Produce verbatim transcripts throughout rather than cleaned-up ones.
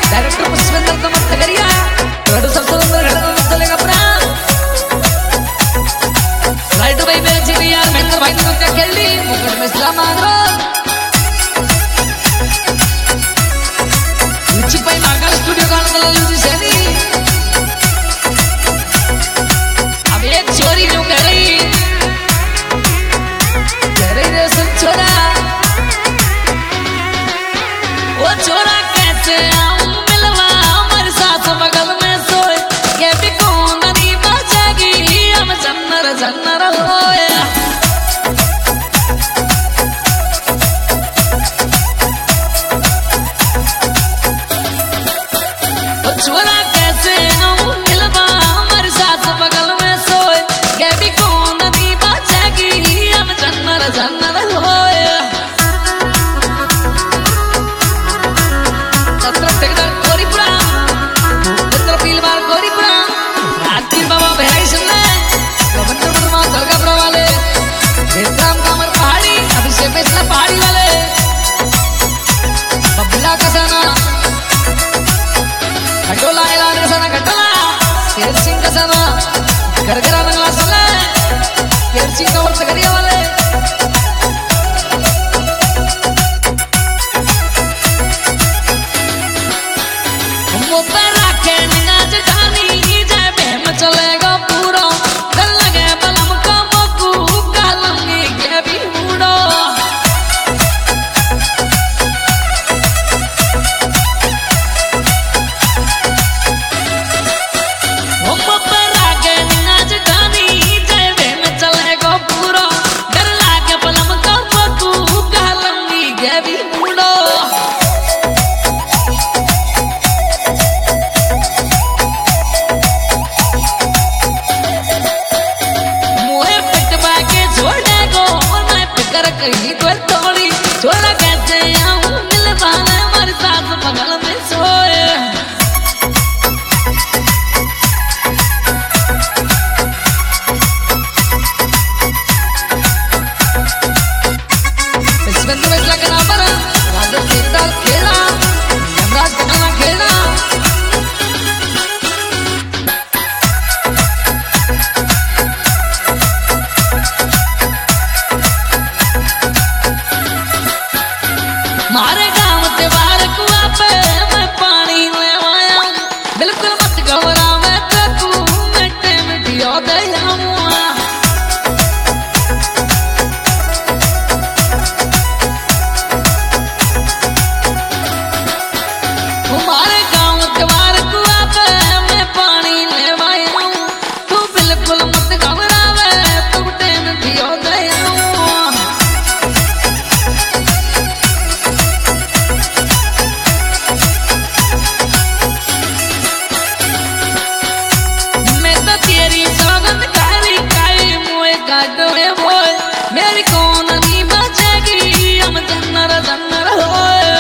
director Pushpendra तमत करिया तो सबसे सुंदर घटना में चलेगा प्राण राइट भाई मेरे जी यार महेंद्र भाई ने क्या खेल ली मुकट में सलाम मांगो नीचे भाई मांगा स्टूडियो का मतलब यूजी सेनी अब एक चोरी यूं कह रही कह रही रे सुन छोरा वो छोरा कैसे आऊं मिलवा हमारे साथ बगल में सोए ये भी कौन नहीं बचेगी हम जन्नर जन्नर होए वो छोरा कैसे आऊं मिलवा हमारे साथ बगल में सोए ये भी कौन नहीं बचेगी हम जन्नर जन्नर होए पहाड़ी वाले बबला कसाना खटोला ऐलान कसाना खटोला शेर सिंह कसाना घरघरा बंगला सुना शेर सिंह का वर्ष करिया वाले वो पर रखे निगाह जठानी जय बहम चलेगा पूरा कर लगे बलम का मकू कालंगी के भी उड़ो कहीं तो थोड़ी छोरा कैसे आऊं मिलवाने हमारे साथ बगल में सोए इस बंदे में क्या करना पड़ा राजा केदार खेला यमराज कटना खेला मारे गांव ते बाहर कुआ पे मैं पानी ले आया बिल्कुल मत घबरा मैं तो तू मिट्टे मिट्टियों दे आऊंगा मारे गांव ते बाहर कुआ पे मैं पानी ले आया तू बिल्कुल मत घबरा मैं तू मिट्टे मिट्टियों दे मेरी कौन नहीं बचेगी हम जन्नर जन्नर होए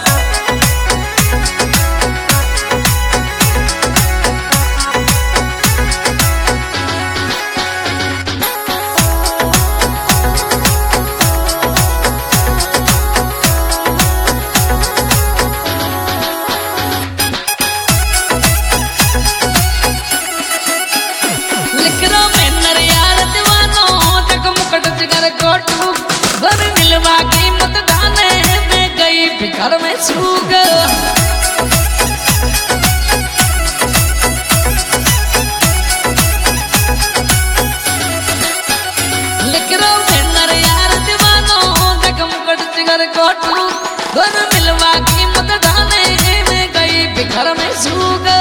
लिख रो मैं नर यार दीवानो तक मुकट जिगर कोटू घर मिलवा के मत दाने में गई फिकर में सूग लिख रो मैं नर यार दीवानो तक मुकट जिगर कोटू घर मिलवा के मत दाने में गई फिकर में सूग